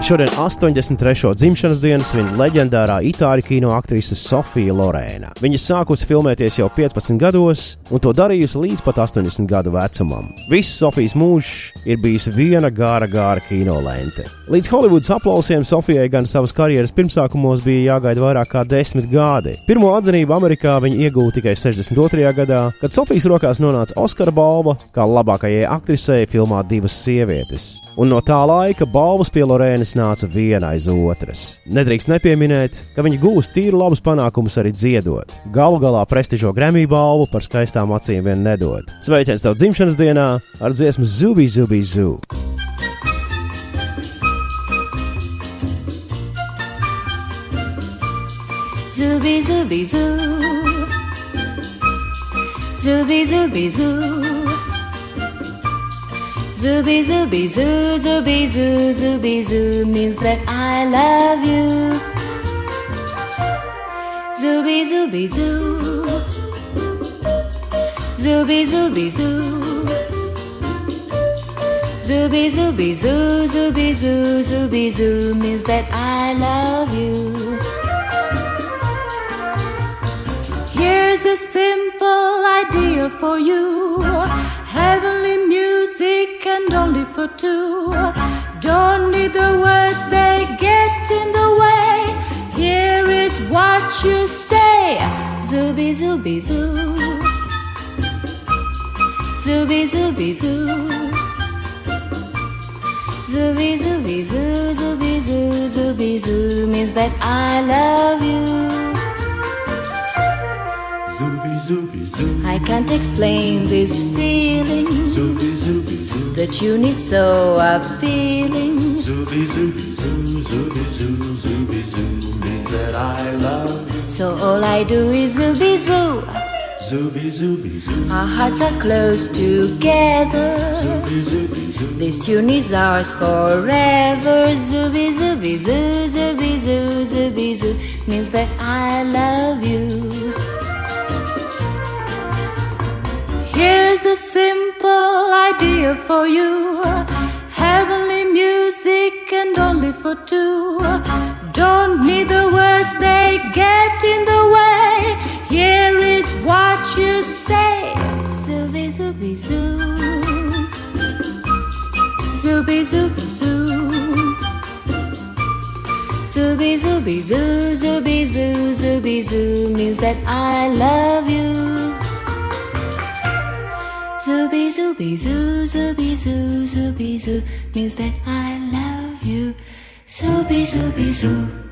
Šodien 83. dzimšanas dienas svin leģendārā itāļu kino aktrise Sofija Lorēna. Viņa sākusi filmēties jau 15 gados un to darījusi līdz pat 80 gadu vecumam. Viss Sofijas mūžs ir bijis viena gara kino lente. Līdz Holivudas aplausiem Sofijai gan savas karjeras pirmsākumos bija jāgaida vairāk kā 10 gadi. Pirmo atzinību Amerikā viņa iegūta tikai 62. gadā, kad Sofijas rokās nonāca Oskara balva kā labākajai aktrisei filmā Divas sievietes. Un no tā laika balvas pie Lorēnas nāca viena aiz otras. Nedrīkst nepieminēt, ka viņa gūs tīri labus panākumus arī dziedot. Galu galā prestižo Grammy balvu par skaistām acīm vien nedod. Sveiciens tev dzimšanas dienā ar dziesmu Zubi Zubi Zu. Zubi Zubi Zu, Zubi Zubi Zu, Zubi Zubi Zu, Zubi Zu, Zubi Zu means that I love you. Zubi Zubi Zu, Zubi Zubi Zu, Zubi Zubi Zu, Zubi Zu, Zubi Zu means that I love you. Here's a simple idea for you. Heavenly music and only for two. Don't need the words, they get in the way. Here is what you say. Zubi Zubi Zu, Zubi Zubi Zu, Zubi Zubi Zu, Zubi Zu, Zubi Zu means that I love you. I can't explain this feeling. The tune is so appealing. Means that I love you. So all I do is zubi zoo. Our hearts are close together. This tune is ours forever. Zubi zubi zoo, zubi zoo, zubi zoo means that I love you. Here's a simple idea for you. Heavenly music and only for two. Don't need the words, they get in the way. Here is what you say. Zubi Zubi Zoo, Zubi Zubi Zoo, Zubi Zubi Zoo, Zubi Zoo, Zubi Zoo means that I love you. Zubi Zubi Zoo, Zubi Zoo, Zubi Zoo means that I love you. Zubi Zubi Zoo.